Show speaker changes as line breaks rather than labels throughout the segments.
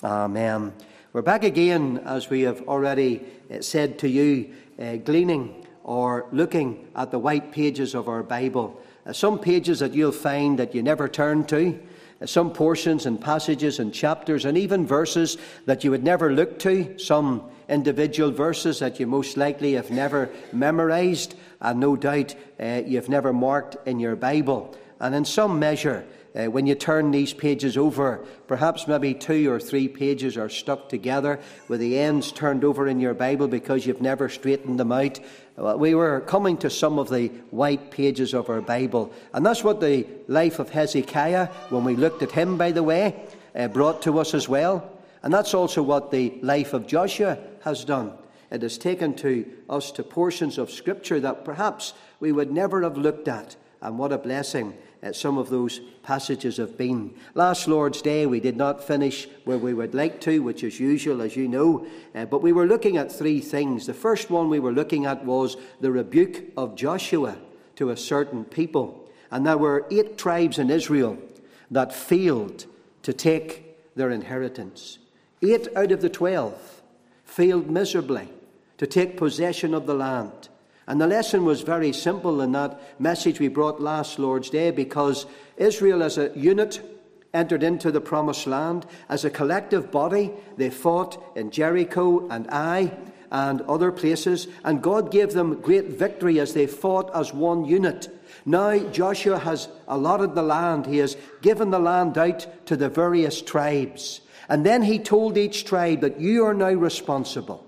Amen. We're back again, as we have already said to you, gleaning or looking at the white pages of our Bible. Some pages that you'll find that you never turn to, some portions and passages and chapters and even verses that you would never look to, some individual verses that you most likely have never memorized and no doubt you've never marked in your Bible. And in some measure, when you turn these pages over, perhaps maybe 2 or 3 pages are stuck together with the ends turned over in your Bible because you've never straightened them out. We were coming to some of the white pages of our Bible. And that's what the life of Hezekiah, when we looked at him, by the way, brought to us as well. And that's also what the life of Joshua has done. It has taken to us to portions of Scripture that perhaps we would never have looked at. And what a blessing some of those passages have been. Last Lord's Day we did not finish where we would like to, which is usual, as you know, but we were looking at 3 things. The first one we were looking at was the rebuke of Joshua to a certain people. And there were 8 tribes in Israel that failed to take their inheritance. 8 out of the 12 failed miserably to take possession of the land. And the lesson was very simple in that message we brought last Lord's Day, because Israel as a unit entered into the promised land. As a collective body, they fought in Jericho and Ai and other places, and God gave them great victory as they fought as one unit. Now Joshua has allotted the land. He has given the land out to the various tribes. And then he told each tribe that you are now responsible.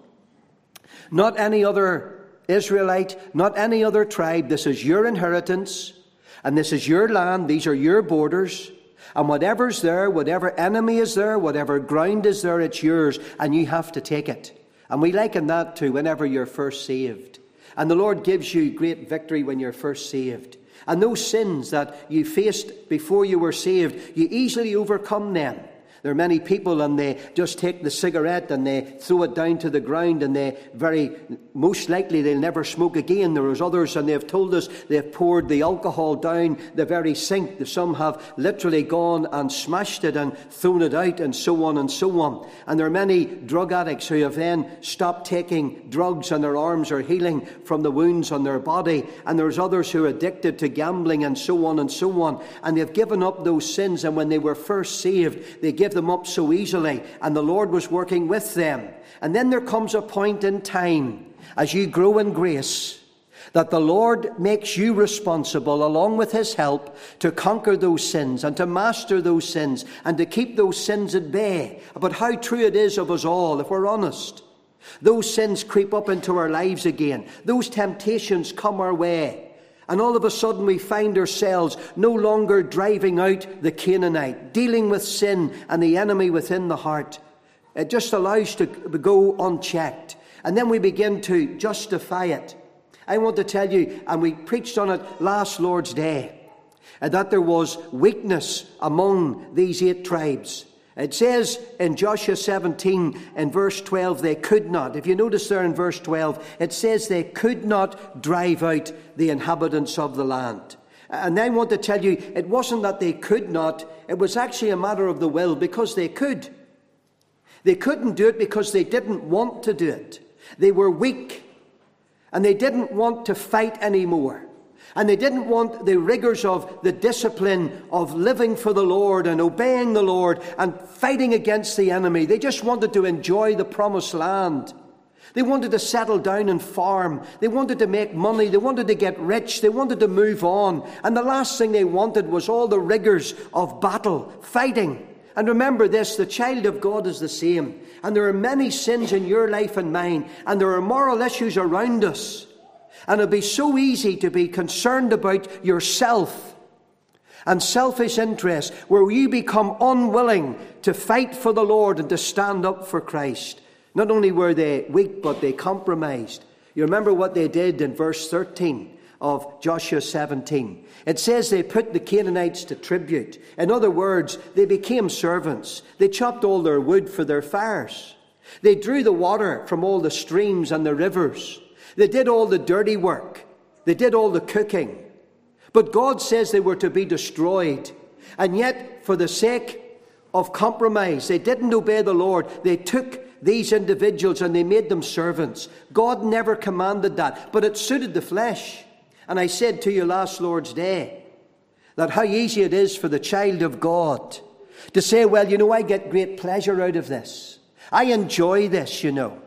Not any other Israelite, not any other tribe. This is your inheritance, and this is your land. These are your borders, and whatever's there, whatever enemy is there, whatever ground is there, it's yours, and you have to take it. And we liken that to whenever you're first saved, and the Lord gives you great victory when you're first saved. And those sins that you faced before you were saved, you easily overcome them. There are many people, and they just take the cigarette and they throw it down to the ground, and they most likely they'll never smoke again. There is others, and they've told us they've poured the alcohol down the very sink. Some have literally gone and smashed it and thrown it out, and so on and so on. And there are many drug addicts who have then stopped taking drugs, and their arms are healing from the wounds on their body. And there's others who are addicted to gambling, and so on and so on. And they've given up those sins, and when they were first saved, they gave them up so easily, and the Lord was working with them. And then there comes a point in time, as you grow in grace, that the Lord makes you responsible, along with his help, to conquer those sins and to master those sins and to keep those sins at bay. But how true it is of us all, if we're honest. Those sins creep up into our lives again. Those temptations come our way. And all of a sudden we find ourselves no longer driving out the Canaanite, dealing with sin and the enemy within the heart. It just allows to go unchecked. And then we begin to justify it. I want to tell you, and we preached on it last Lord's Day, that there was weakness among these 8 tribes. It says in Joshua 17, in verse 12, they could not. If you notice there in verse 12, it says they could not drive out the inhabitants of the land. And I want to tell you, it wasn't that they could not. It was actually a matter of the will, because they could. They couldn't do it because they didn't want to do it. They were weak, and they didn't want to fight anymore. And they didn't want the rigors of the discipline of living for the Lord and obeying the Lord and fighting against the enemy. They just wanted to enjoy the promised land. They wanted to settle down and farm. They wanted to make money. They wanted to get rich. They wanted to move on. And the last thing they wanted was all the rigors of battle, fighting. And remember this, the child of God is the same. And there are many sins in your life and mine. And there are moral issues around us. And it'll be so easy to be concerned about yourself and selfish interest, where you become unwilling to fight for the Lord and to stand up for Christ. Not only were they weak, but they compromised. You remember what they did in verse 13 of Joshua 17. It says they put the Canaanites to tribute. In other words, they became servants. They chopped all their wood for their fires. They drew the water from all the streams and the rivers. They did all the dirty work. They did all the cooking. But God says they were to be destroyed. And yet, for the sake of compromise. They didn't obey the Lord. They took these individuals and they made them servants. God never commanded that, but it suited the flesh. And I said to you last Lord's Day that how easy it is for the child of God to say, well, I get great pleasure out of this. I enjoy this,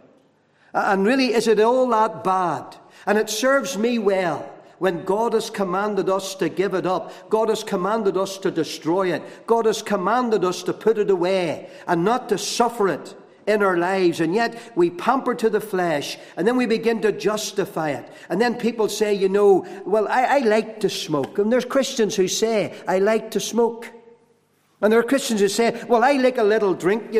And really, is it all that bad? And it serves me well when God has commanded us to give it up. God has commanded us to destroy it. God has commanded us to put it away and not to suffer it in our lives. And yet we pamper to the flesh, and then we begin to justify it. And then people say, well, I like to smoke. And there's Christians who say, I like to smoke. And there are Christians who say, well, I like a little drink,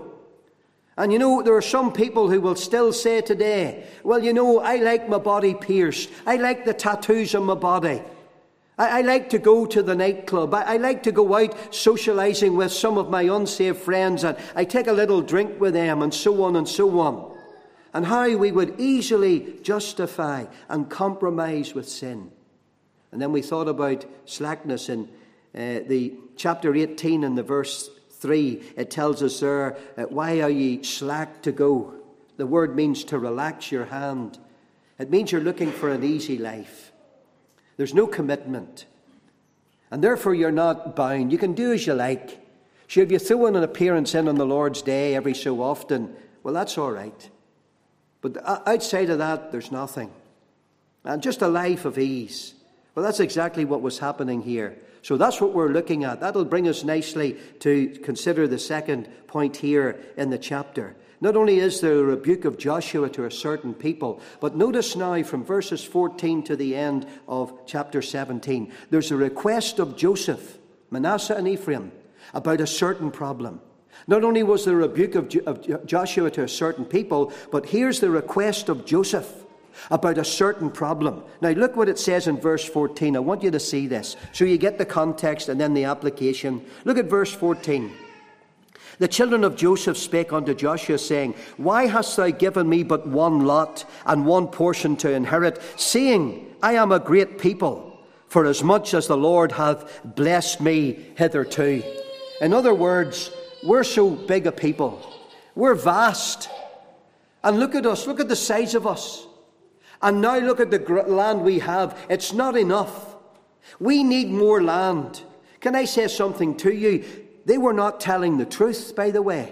And there are some people who will still say today, well, I like my body pierced. I like the tattoos on my body. I like to go to the nightclub. I like to go out socializing with some of my unsaved friends, and I take a little drink with them, and so on and so on. And how we would easily justify and compromise with sin. And then we thought about slackness in the chapter 18 and the verse 3. It tells us there, why are ye slack to go? The word means to relax your hand. It means you're looking for an easy life. There's no commitment. And therefore you're not bound. You can do as you like. Sure, if you throw in an appearance in on the Lord's Day every so often, well, that's all right. But outside of that, there's nothing. And just a life of ease. Well, that's exactly what was happening here. So that's what we're looking at. That'll bring us nicely to consider the second point here in the chapter. Not only is there a rebuke of Joshua to a certain people, but notice now from verses 14 to the end of chapter 17, there's a request of Joseph, Manasseh and Ephraim, about a certain problem. Not only was there a rebuke of Joshua to a certain people, but here's the request of Joseph about a certain problem. Now look what it says in verse 14. I want you to see this so you get the context and then the application. Look at verse 14. The children of Joseph spake unto Joshua, saying, why hast thou given me but one lot and one portion to inherit, seeing I am a great people, for as much as the Lord hath blessed me hitherto? In other words, we're so big a people. We're vast. And look at us. Look at the size of us. And now look at the land we have. It's not enough. We need more land. Can I say something to you? They were not telling the truth, by the way.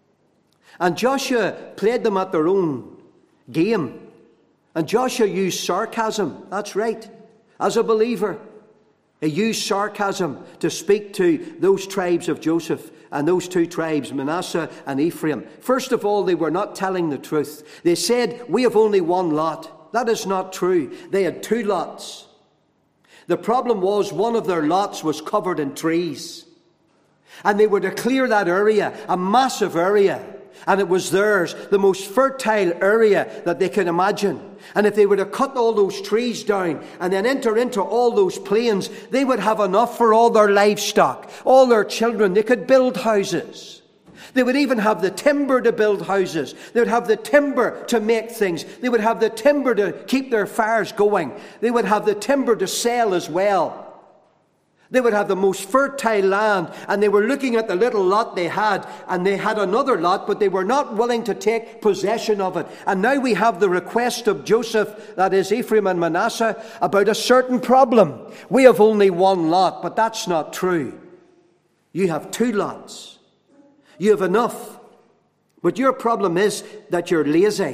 And Joshua played them at their own game. And Joshua used sarcasm. That's right. As a believer, he used sarcasm to speak to those tribes of Joseph and those two tribes, Manasseh and Ephraim. First of all, they were not telling the truth. They said, we have only one lot. That is not true. They had two lots. The problem was one of their lots was covered in trees. And they were to clear that area, a massive area. And it was theirs, the most fertile area that they could imagine. And if they were to cut all those trees down and then enter into all those plains, they would have enough for all their livestock, all their children. They could build houses. They would even have the timber to build houses. They would have the timber to make things. They would have the timber to keep their fires going. They would have the timber to sell as well. They would have the most fertile land, and they were looking at the little lot they had, and they had another lot, but they were not willing to take possession of it. And now we have the request of Joseph, that is Ephraim and Manasseh, about a certain problem. We have only one lot, but that's not true. You have two lots. You have enough. But your problem is that you're lazy.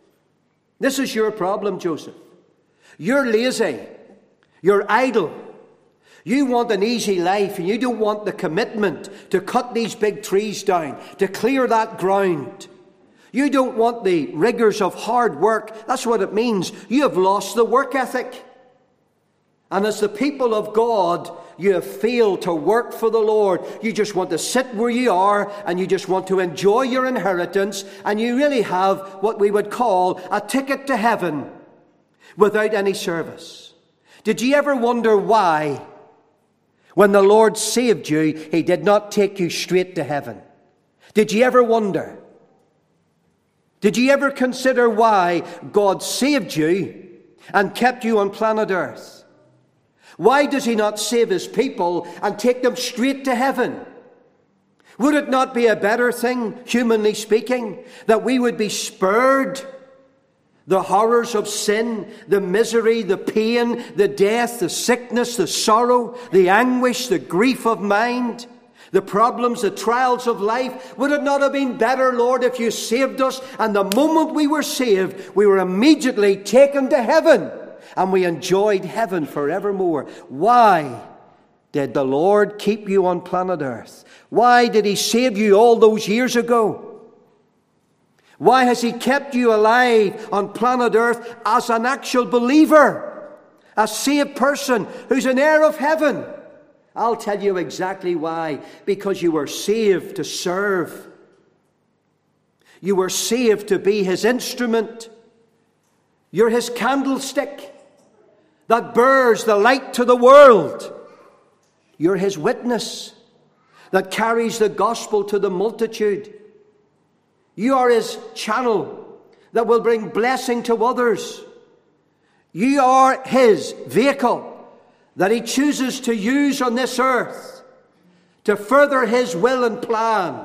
This is your problem, Joseph. You're lazy. You're idle. You want an easy life, and you don't want the commitment to cut these big trees down, to clear that ground. You don't want the rigors of hard work. That's what it means. You have lost the work ethic. And as the people of God, you have failed to work for the Lord. You just want to sit where you are, and you just want to enjoy your inheritance, and you really have what we would call a ticket to heaven without any service. Did you ever wonder why? When the Lord saved you, He did not take you straight to heaven. Did you ever wonder? Did you ever consider why God saved you and kept you on planet Earth? Why does He not save His people and take them straight to heaven? Would it not be a better thing, humanly speaking, that we would be spared the horrors of sin, the misery, the pain, the death, the sickness, the sorrow, the anguish, the grief of mind, the problems, the trials of life? Would it not have been better, Lord, if you saved us, and the moment we were saved, we were immediately taken to heaven, and we enjoyed heaven forevermore? Why did the Lord keep you on planet Earth? Why did he save you all those years ago? Why has he kept you alive on planet Earth as an actual believer, a saved person who's an heir of heaven? I'll tell you exactly why. Because you were saved to serve. You were saved to be his instrument. You're his candlestick that bears the light to the world. You're his witness that carries the gospel to the multitude. You are his channel that will bring blessing to others. You are his vehicle that he chooses to use on this earth to further his will and plan.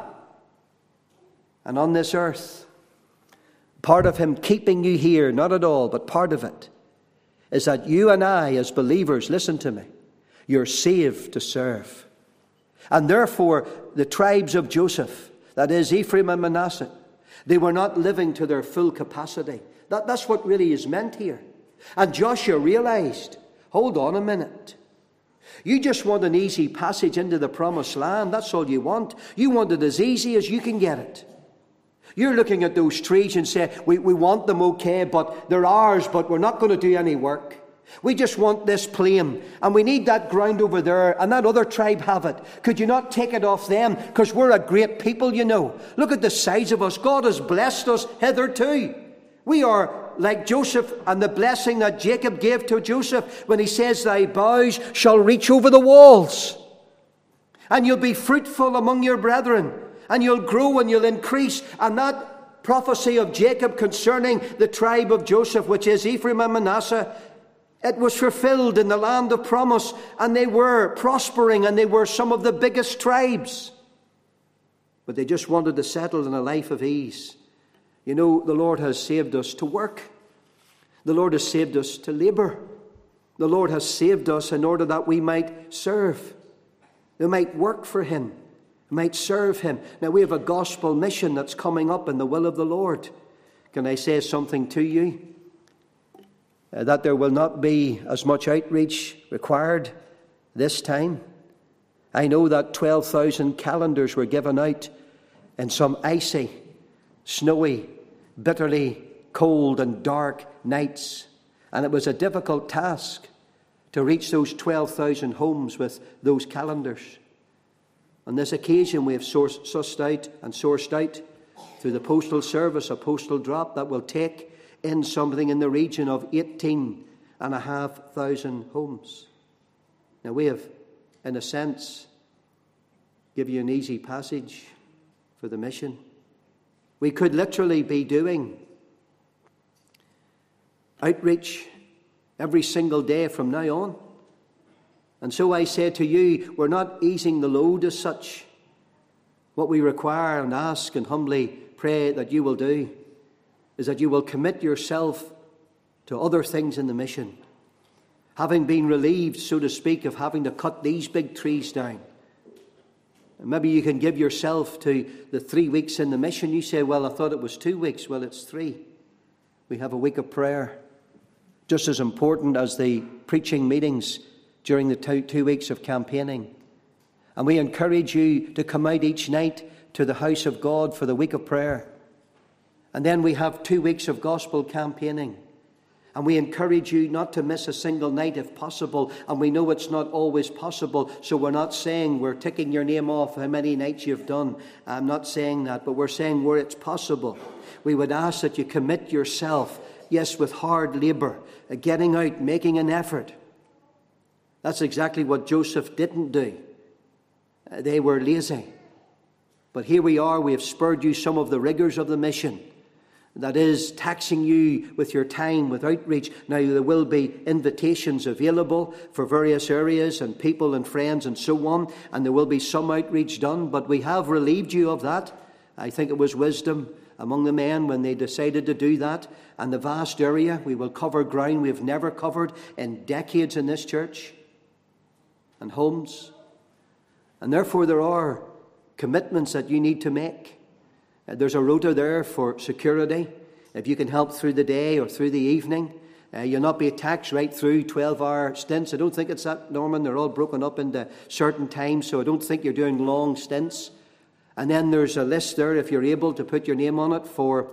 And on this earth, part of him keeping you here, not at all, but part of it, is that you and I as believers, listen to me, you're saved to serve. And therefore, the tribes of Joseph, that is Ephraim and Manasseh, they were not living to their full capacity. That's what really is meant here. And Joshua realized, hold on a minute. You just want an easy passage into the promised land. That's all you want. You want it as easy as you can get it. You're looking at those trees and say, we want them okay, but they're ours, but we're not going to do any work. We just want this plain, and we need that ground over there, and that other tribe have it. Could you not take it off them? Because we're a great people, you know. Look at the size of us. God has blessed us hitherto. We are like Joseph, and the blessing that Jacob gave to Joseph when he says, thy boughs shall reach over the walls, and you'll be fruitful among your brethren, and you'll grow and you'll increase. And that prophecy of Jacob concerning the tribe of Joseph, which is Ephraim and Manasseh, it was fulfilled in the land of promise, and they were prospering, and they were some of the biggest tribes. But they just wanted to settle in a life of ease. You know, the Lord has saved us to work. The Lord has saved us to labor. The Lord has saved us in order that we might serve. We might work for him. We might serve him. Now, we have a gospel mission that's coming up in the will of the Lord. Can I say something to you? That there will not be as much outreach required this time. I know that 12,000 calendars were given out in some icy, snowy, bitterly cold and dark nights. And it was a difficult task to reach those 12,000 homes with those calendars. On this occasion, we have sourced out through the postal service a postal drop that will take in something in the region of 18,500 homes. Now we have, in a sense, give you an easy passage for the mission. We could literally be doing outreach every single day from now on. And so I say to you, we're not easing the load as such. What we require and ask and humbly pray that you will do is that you will commit yourself to other things in the mission. Having been relieved, so to speak, of having to cut these big trees down. And maybe you can give yourself to the 3 weeks in the mission. You say, well, I thought it was 2 weeks. Well, it's 3. We have a week of prayer, just as important as the preaching meetings during the 2 weeks of campaigning. And we encourage you to come out each night to the house of God for the week of prayer. And then we have 2 weeks of gospel campaigning. And we encourage you not to miss a single night if possible. And we know it's not always possible. So we're not saying we're ticking your name off how many nights you've done. I'm not saying that. But we're saying where it's possible, we would ask that you commit yourself, yes, with hard labour, getting out, making an effort. That's exactly what Joseph didn't do. They were lazy. But here we are. We have spared you some of the rigours of the mission. that is taxing you with your time, with outreach. Now, there will be invitations available for various areas and people and friends and so on, and there will be some outreach done, but we have relieved you of that. I think it was wisdom among the men when they decided to do that. And the vast area, we will cover ground we have never covered in decades in this church, and homes. And therefore there are commitments that you need to make. There's a rota there for security. If you can help through the day or through the evening, you'll not be taxed right through 12-hour stints. I don't think it's that, Norman. They're all broken up into certain times, so I don't think you're doing long stints. And then there's a list there, if you're able to put your name on it, for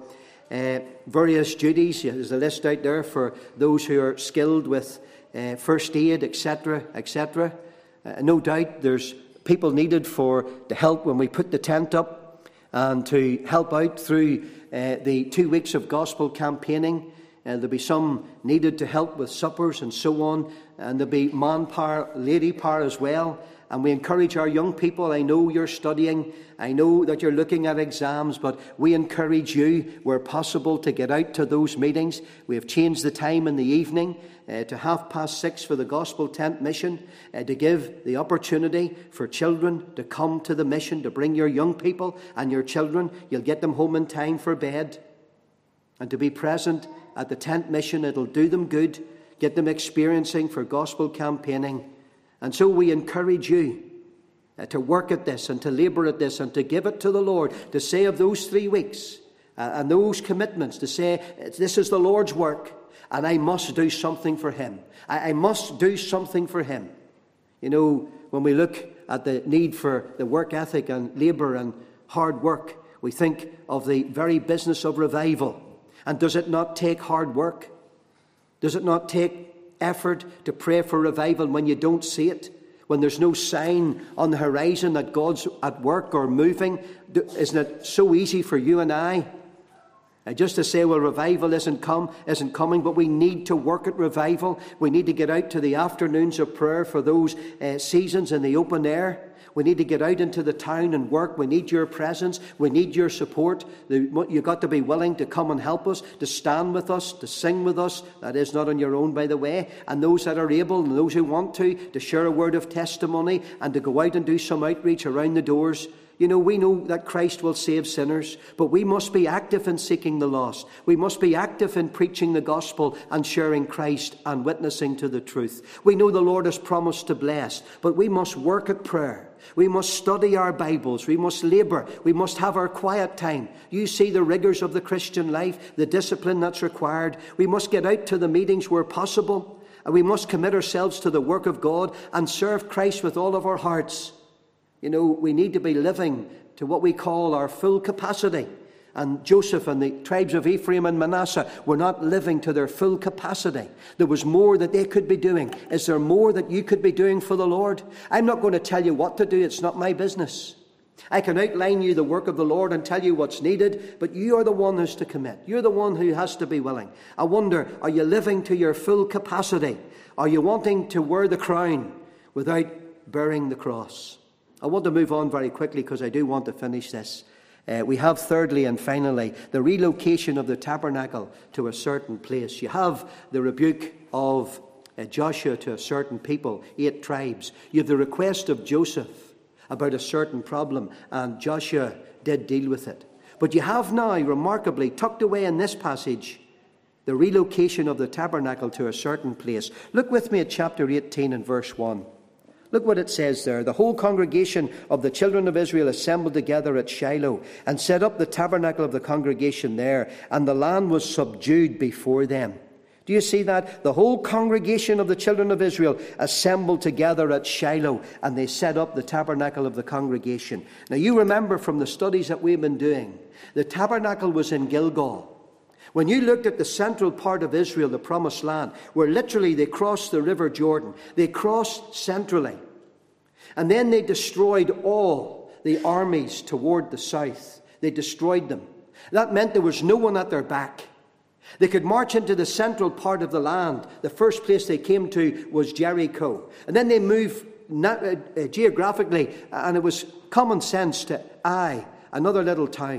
various duties. There's a list out there for those who are skilled with first aid, etc., etc. No doubt there's people needed to help when we put the tent up, and to help out through the 2 weeks of gospel campaigning. There'll be some needed to help with suppers and so on, and there'll be manpower, lady power as well. And we encourage our young people. I know you're studying, I know that you're looking at exams, but we encourage you, where possible, to get out to those meetings. We have changed the time in the evening to 6:30 for the gospel tent mission, to give the opportunity for children to come to the mission, to bring your young people and your children. You'll get them home in time for bed, and to be present at the tent mission. It'll do them good, get them experiencing for gospel campaigning. And so we encourage you to work at this and to labour at this and to give it to the Lord, to say of those 3 weeks and those commitments, to say, this is the Lord's work and I must do something for Him. I must do something for Him. You know, when we look at the need for the work ethic and labour and hard work, we think of the very business of revival. And does it not take hard work? Does it not take effort to pray for revival when you don't see it? When there's no sign on the horizon that God's at work or moving? Isn't it so easy for you and I just to say, well, revival isn't coming, but we need to work at revival. We need to get out to the afternoons of prayer for those seasons in the open air. We need to get out into the town and work. We need your presence. We need your support. You've got to be willing to come and help us, to stand with us, to sing with us. That is not on your own, by the way. And those that are able and those who want to share a word of testimony and to go out and do some outreach around the doors. You know, we know that Christ will save sinners, but we must be active in seeking the lost. We must be active in preaching the gospel and sharing Christ and witnessing to the truth. We know the Lord has promised to bless, but we must work at prayer. We must study our Bibles. We must labour. We must have our quiet time. You see the rigours of the Christian life, the discipline that's required. We must get out to the meetings where possible, and we must commit ourselves to the work of God and serve Christ with all of our hearts. You know, we need to be living to what we call our full capacity. And Joseph and the tribes of Ephraim and Manasseh were not living to their full capacity. There was more that they could be doing. Is there more that you could be doing for the Lord? I'm not going to tell you what to do. It's not my business. I can outline you the work of the Lord and tell you what's needed, but you are the one who's to commit. You're the one who has to be willing. I wonder, are you living to your full capacity? Are you wanting to wear the crown without bearing the cross? I want to move on very quickly because I do want to finish this. We have thirdly and finally the relocation of the tabernacle to a certain place. You have the rebuke of Joshua to a certain people, 8 tribes. You have the request of Joseph about a certain problem, and Joshua did deal with it. But you have now, remarkably, tucked away in this passage, the relocation of the tabernacle to a certain place. Look with me at chapter 18 and verse 1. Look what it says there. The whole congregation of the children of Israel assembled together at Shiloh and set up the tabernacle of the congregation there, and the land was subdued before them. Do you see that? The whole congregation of the children of Israel assembled together at Shiloh, and they set up the tabernacle of the congregation. Now you remember from the studies that we've been doing, the tabernacle was in Gilgal. When you looked at the central part of Israel, the promised land, where literally they crossed the river Jordan, they crossed centrally. And then they destroyed all the armies toward the south. They destroyed them. That meant there was no one at their back. They could march into the central part of the land. The first place they came to was Jericho. And then they moved geographically, and it was common sense to Ai, another little town.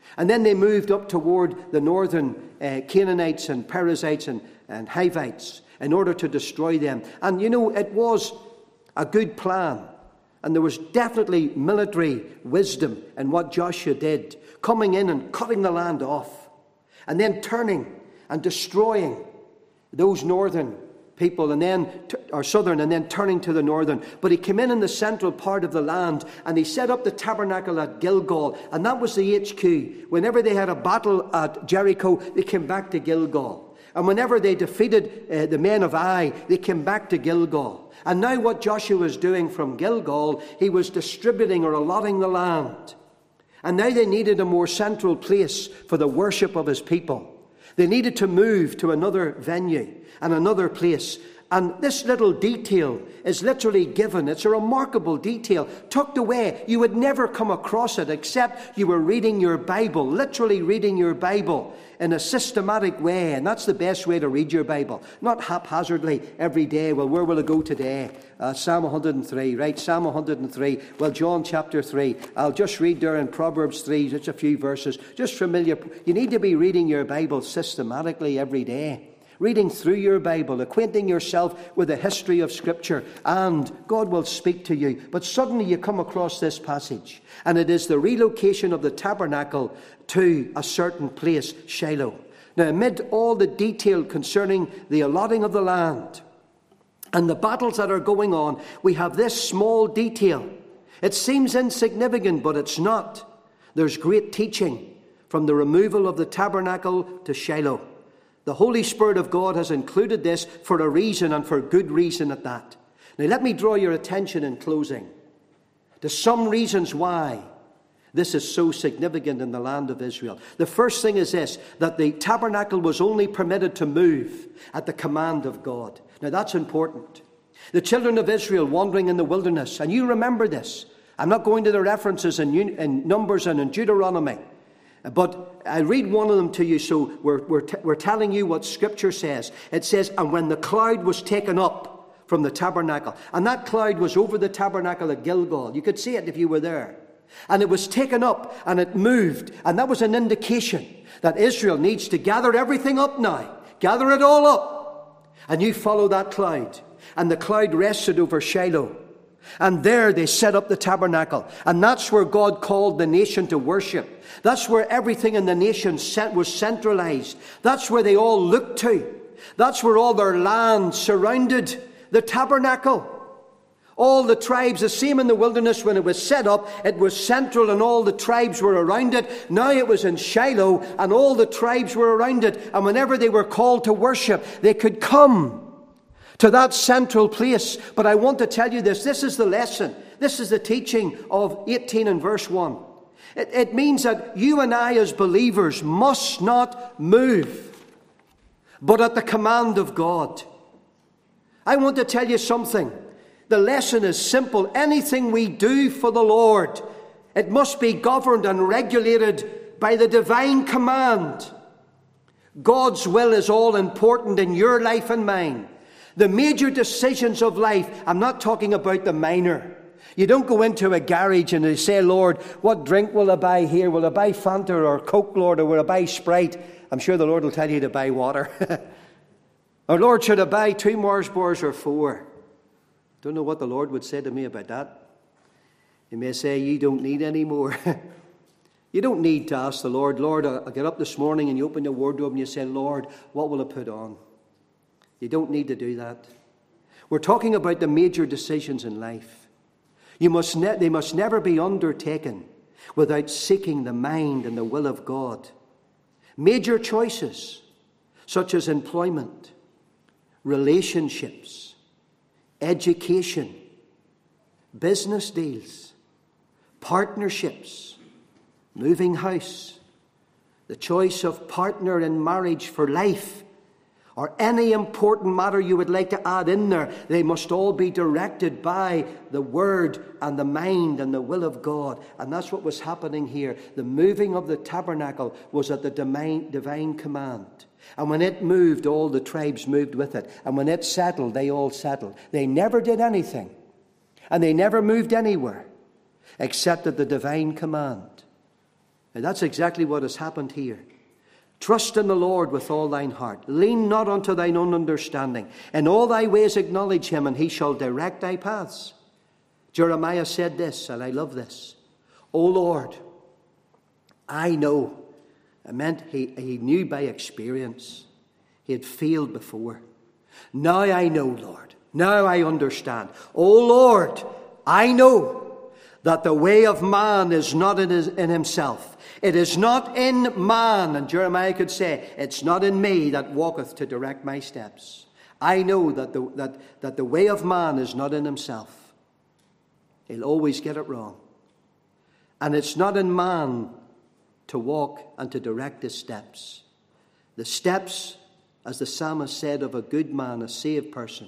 And then they moved up toward the northern Canaanites and Perizzites and Hivites in order to destroy them. And it was a good plan. And there was definitely military wisdom in what Joshua did, coming in and cutting the land off, and then turning and destroying those northern people, and then or southern, and then turning to the northern. But he came in the central part of the land, and he set up the tabernacle at Gilgal, and that was the HQ. Whenever they had a battle at Jericho, they came back to Gilgal. And whenever they defeated the men of Ai, they came back to Gilgal. And now what Joshua was doing from Gilgal, he was distributing or allotting the land. And now they needed a more central place for the worship of his people. They needed to move to another venue and another place. And this little detail is literally given. It's a remarkable detail, tucked away. You would never come across it except you were reading your Bible, literally reading your Bible in a systematic way. And that's the best way to read your Bible. Not haphazardly every day. Well, where will it go today? Psalm 103, right? Psalm 103. Well, John chapter 3. I'll just read there in Proverbs 3, just a few verses. Just familiar. You need to be reading your Bible systematically every day. Reading through your Bible, acquainting yourself with the history of Scripture, and God will speak to you. But suddenly you come across this passage, and it is the relocation of the tabernacle to a certain place, Shiloh. Now, amid all the detail concerning the allotting of the land and the battles that are going on, we have this small detail. It seems insignificant, but it's not. There's great teaching from the removal of the tabernacle to Shiloh. The Holy Spirit of God has included this for a reason, and for good reason at that. Now let me draw your attention in closing to some reasons why this is so significant in the land of Israel. The first thing is this, that the tabernacle was only permitted to move at the command of God. Now that's important. The children of Israel wandering in the wilderness, and you remember this. I'm not going to the references in Numbers and in Deuteronomy. But I read one of them to you, so we're telling you what Scripture says. It says, and when the cloud was taken up from the tabernacle, and that cloud was over the tabernacle at Gilgal. You could see it if you were there. And it was taken up, and it moved. And that was an indication that Israel needs to gather everything up now. Gather it all up. And you follow that cloud. And the cloud rested over Shiloh. And there they set up the tabernacle. And that's where God called the nation to worship. That's where everything in the nation was centralized. That's where they all looked to. That's where all their land surrounded the tabernacle. All the tribes, the same in the wilderness when it was set up, it was central and all the tribes were around it. Now it was in Shiloh and all the tribes were around it. And whenever they were called to worship, they could come to that central place. But I want to tell you this. This is the lesson. This is the teaching of 18 and verse 1. It means that you and I as believers must not move, but at the command of God. I want to tell you something. The lesson is simple. Anything we do for the Lord, it must be governed and regulated by the divine command. God's will is all important in your life and mine. The major decisions of life, I'm not talking about the minor. You don't go into a garage and you say, Lord, what drink will I buy here? Will I buy Fanta or Coke, Lord, or will I buy Sprite? I'm sure the Lord will tell you to buy water. Or Lord, should I buy 2 Mars bars or 4? Don't know what the Lord would say to me about that. He may say, you don't need any more. You don't need to ask the Lord, Lord, I get up this morning, and you open your wardrobe and you say, Lord, what will I put on? You don't need to do that. We're talking about the major decisions in life. They must never be undertaken without seeking the mind and the will of God. Major choices, such as employment, relationships, education, business deals, partnerships, moving house, the choice of partner in marriage for life, or any important matter you would like to add in there, they must all be directed by the Word and the mind and the will of God. And that's what was happening here. The moving of the tabernacle was at the divine command. And when it moved, all the tribes moved with it. And when it settled, they all settled. They never did anything. And they never moved anywhere except at the divine command. And that's exactly what has happened here. Trust in the Lord with all thine heart. Lean not unto thine own understanding. In all thy ways acknowledge him, and he shall direct thy paths. Jeremiah said this, and I love this. O Lord, I know. It meant he knew by experience. He had failed before. Now I know, Lord. Now I understand. O Lord, I know that the way of man is not in himself. It is not in man, and Jeremiah could say, it's not in me that walketh to direct my steps. I know that the way of man is not in himself. He'll always get it wrong. And it's not in man to walk and to direct his steps. The steps, as the psalmist said, of a good man, a saved person,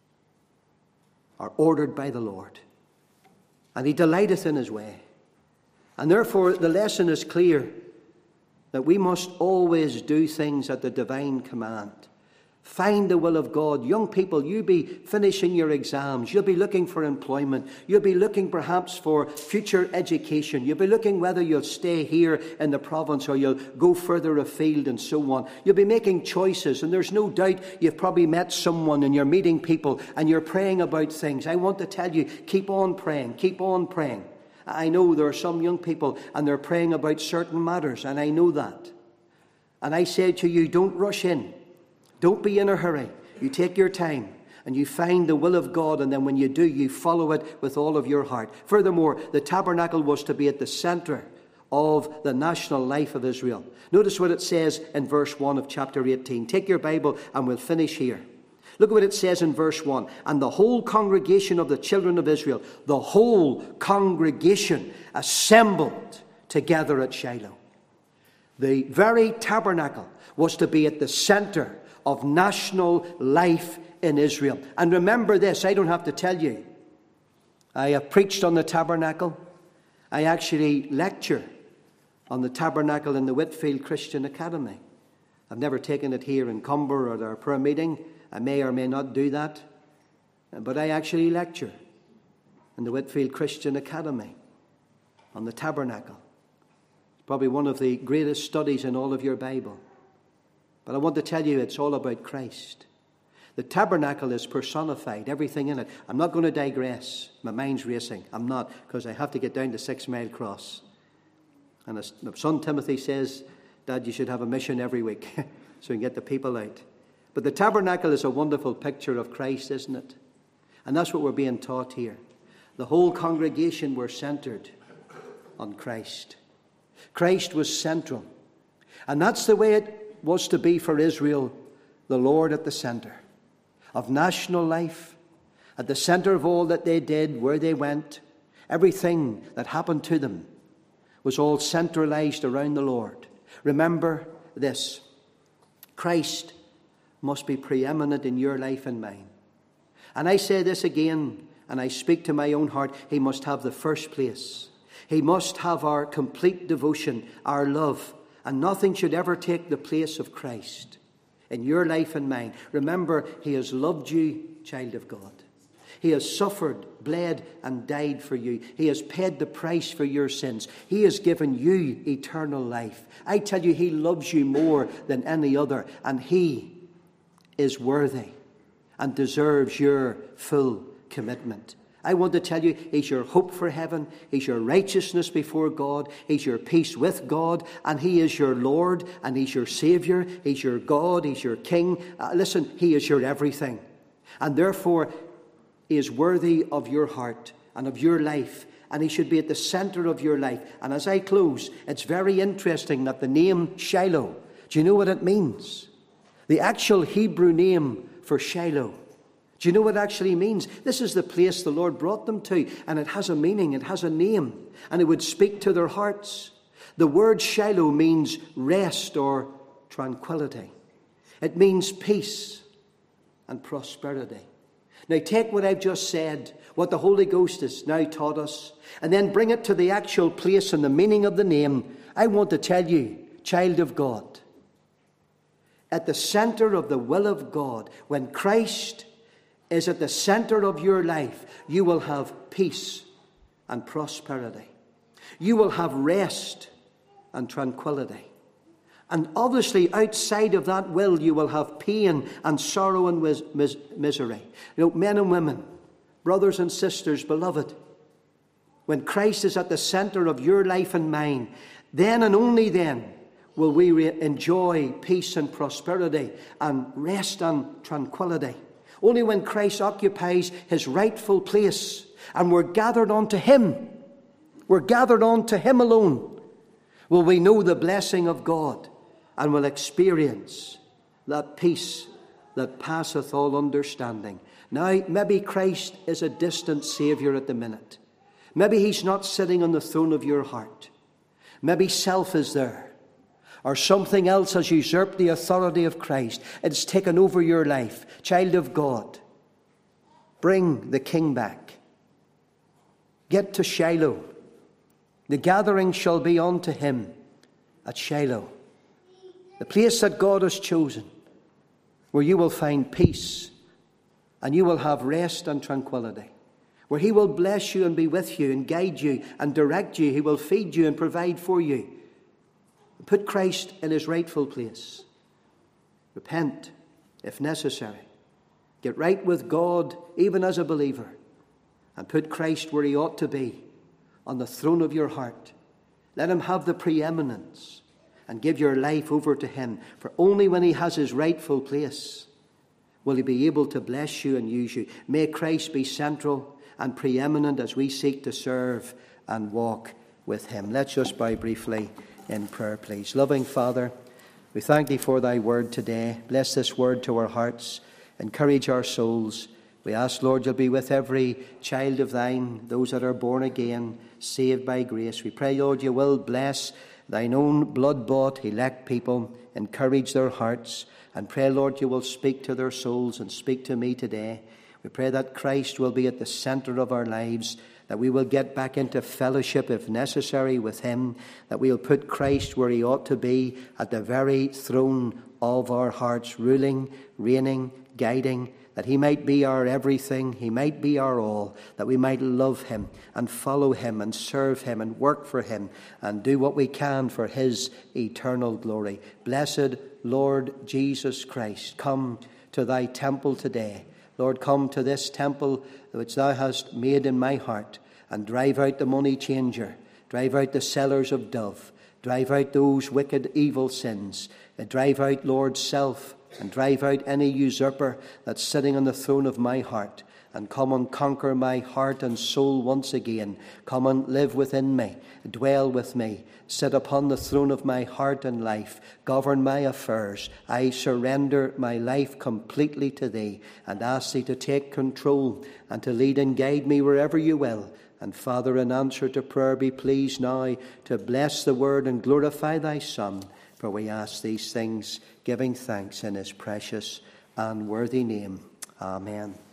are ordered by the Lord. And he delighteth in his way. And therefore the lesson is clear that we must always do things at the divine command. Find the will of God. Young people, you'll be finishing your exams. You'll be looking for employment. You'll be looking perhaps for future education. You'll be looking whether you'll stay here in the province or you'll go further afield and so on. You'll be making choices, and there's no doubt you've probably met someone and you're meeting people and you're praying about things. I want to tell you, keep on praying. Keep on praying. I know there are some young people and they're praying about certain matters, and I know that. And I say to you, don't rush in. Don't be in a hurry. You take your time and you find the will of God, and then when you do, you follow it with all of your heart. Furthermore, the tabernacle was to be at the center of the national life of Israel. Notice what it says in verse 1 of chapter 18. Take your Bible and we'll finish here. Look at what it says in verse 1. And the whole congregation of the children of Israel, the whole congregation assembled together at Shiloh. The very tabernacle was to be at the center of national life in Israel. And remember this, I don't have to tell you. I have preached on the tabernacle. I actually lecture on the tabernacle in the Whitfield Christian Academy. I've never taken it here in Cumber or at our prayer meeting. I may or may not do that. But I actually lecture in the Whitfield Christian Academy on the tabernacle. It's probably one of the greatest studies in all of your Bible. But I want to tell you, it's all about Christ. The tabernacle is personified, everything in it. I'm not going to digress. My mind's racing. I'm not, because I have to get down to 6 Mile Cross. And as my son Timothy says, Dad, you should have a mission every week so we can get the people out. But the tabernacle is a wonderful picture of Christ, isn't it? And that's what we're being taught here. The whole congregation were centered on Christ. Christ was central. And that's the way it was to be for Israel, the Lord at the center of national life, at the center of all that they did, where they went. Everything that happened to them was all centralized around the Lord. Remember this, Christ must be preeminent in your life and mine. And I say this again, and I speak to my own heart, he must have the first place. He must have our complete devotion, our love, and nothing should ever take the place of Christ in your life and mine. Remember, he has loved you, child of God. He has suffered, bled, and died for you. He has paid the price for your sins. He has given you eternal life. I tell you, he loves you more than any other, and he is worthy and deserves your full commitment. I want to tell you, he's your hope for heaven. He's your righteousness before God. He's your peace with God. And he is your Lord, and he's your Savior. He's your God. He's your King. Listen, he is your everything. And therefore, he is worthy of your heart and of your life. And he should be at the center of your life. And as I close, it's very interesting that the name Shiloh, do you know what it means? The actual Hebrew name for Shiloh. Do you know what it actually means? This is the place the Lord brought them to, and it has a meaning, it has a name, and it would speak to their hearts. The word Shiloh means rest or tranquility. It means peace and prosperity. Now take what I've just said, what the Holy Ghost has now taught us, and then bring it to the actual place and the meaning of the name. I want to tell you, child of God, at the center of the will of God, when Christ is at the center of your life, you will have peace and prosperity. You will have rest and tranquility. And obviously, outside of that will, you will have pain and sorrow and misery. Men and women, brothers and sisters, beloved, when Christ is at the center of your life and mine, then and only then will we enjoy peace and prosperity and rest and tranquility. Only when Christ occupies his rightful place and we're gathered unto him, alone, will we know the blessing of God and will experience that peace that passeth all understanding. Now, maybe Christ is a distant Saviour at the minute. Maybe he's not sitting on the throne of your heart. Maybe self is there. Or something else has usurped the authority of Christ. It's taken over your life. Child of God, bring the King back. Get to Shiloh. The gathering shall be unto him at Shiloh, the place that God has chosen, where you will find peace and you will have rest and tranquility, where he will bless you and be with you and guide you and direct you. He will feed you and provide for you. Put Christ in his rightful place. Repent if necessary. Get right with God even as a believer, and put Christ where he ought to be, on the throne of your heart. Let him have the preeminence and give your life over to him. For only when he has his rightful place will he be able to bless you and use you. May Christ be central and preeminent as we seek to serve and walk with him. Let's just bow briefly in prayer, please. Loving Father, we thank thee for thy word today. Bless this word to our hearts. Encourage our souls. We ask, Lord, you'll be with every child of thine, those that are born again, saved by grace. We pray, Lord, you will bless thine own blood-bought, elect people, encourage their hearts, and pray, Lord, you will speak to their souls and speak to me today. We pray that Christ will be at the center of our lives, that we will get back into fellowship if necessary with him, that we'll put Christ where he ought to be, at the very throne of our hearts, ruling, reigning, guiding, that he might be our everything, he might be our all, that we might love him and follow him and serve him and work for him and do what we can for his eternal glory. Blessed Lord Jesus Christ, come to thy temple today. Lord, come to this temple which thou hast made in my heart, and drive out the money changer, drive out the sellers of dove, drive out those wicked, evil sins, drive out, Lord, self, and drive out any usurper that's sitting on the throne of my heart, and come and conquer my heart and soul once again. Come and live within me, dwell with me, sit upon the throne of my heart and life, govern my affairs. I surrender my life completely to thee, and ask thee to take control and to lead and guide me wherever you will. And Father, in answer to prayer, be pleased now to bless the word and glorify thy Son. For we ask these things, giving thanks in his precious and worthy name. Amen.